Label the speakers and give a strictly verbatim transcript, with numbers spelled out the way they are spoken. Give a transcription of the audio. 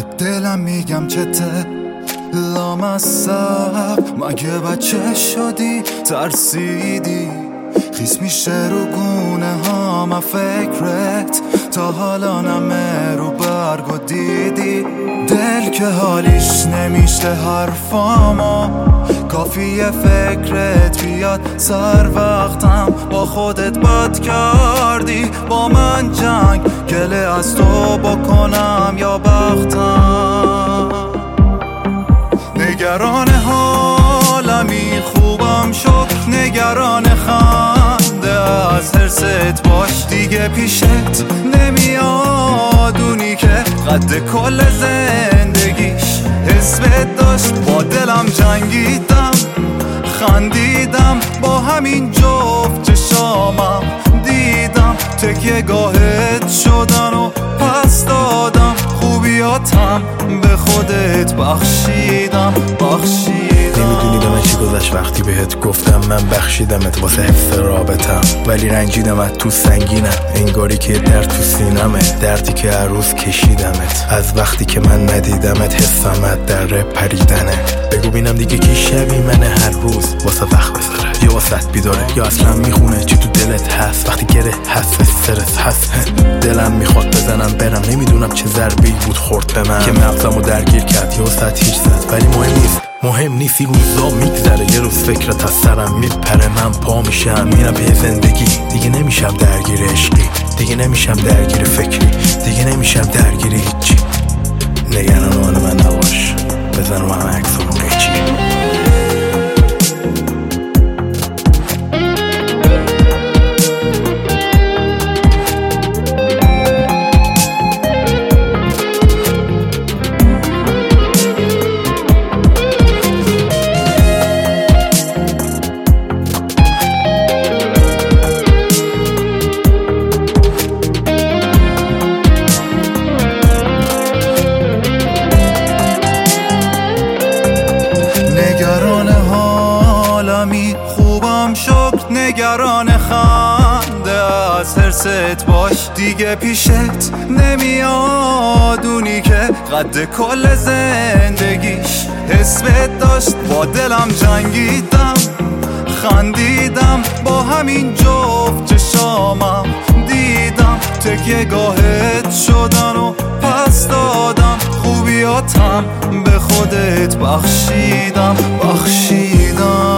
Speaker 1: دلم میگم چته لامصب، مگه بچه شدی ترسیدی؟ خیس میشه رو گونه ها فکرت، تا حالا نمه رو برگ و دیدی. دل که حالیش نمیشه حرفامو، کافیه فکرت بیاد سر وقتم. با خودت بد کردی با من جنگ، گله از تو بکنم یا بختم؟ نگران حالمی خوبم شد، نگران خنده از حرست باش دیگه پیشت نمیاد. اونی که قد کل زندگیش حسبت داشت، با دلم جنگیدم خندیدم، با همین جفت چشامم دیدم تکیه گاهت شدن و پس دادم. خوبیاتم به خودت بخشیدم بخشیدم.
Speaker 2: نمیدونی به من چی گذشت وقتی بهت گفتم من بخشیدمت واسه حفظ رابطم، ولی رنجیدم از تو سنگینم، انگاری که درد تو سینمه، دردی که هر روز کشیدمت. از وقتی که من ندیدمت حسمت در پریدنه. بگو بینم دیگه کی شبی من هر روز واسه وقت بذاره، یا واسه بیداره یا اصلا میخونه چی تو دلت هست. وقتی گره هست استرس هست، دلم میخواد بزنم برم، نمیدونم چه ضربه‌ای بود خورد به من که مغزمو درگیر کرد یا صد هیچ زد. ولی مهم نیست مهم نیست این روزا میگذره، یه روز فکرت از سرم میپره، من پا میشم میرم به زندگی. دیگه نمیشم درگیر عشقی، دیگه نمیشم درگیر فکری، دیگه نمیشم درگیر هیچی. نگران آن من نباش، بزنم همه عکسامو قیچی.
Speaker 1: نگران حالمی خوبم شکر، نگران خنده از حرست باش دیگه پیشت نمیاد. اونی که قد کل زندگیش حسبت داشت، با دلم جنگیدم خندیدم، با همین جفت چشامم دیدم تکیه گاهت شدن و پس دادم. خوبیاتم به خودت بخشیدم بخشیدم.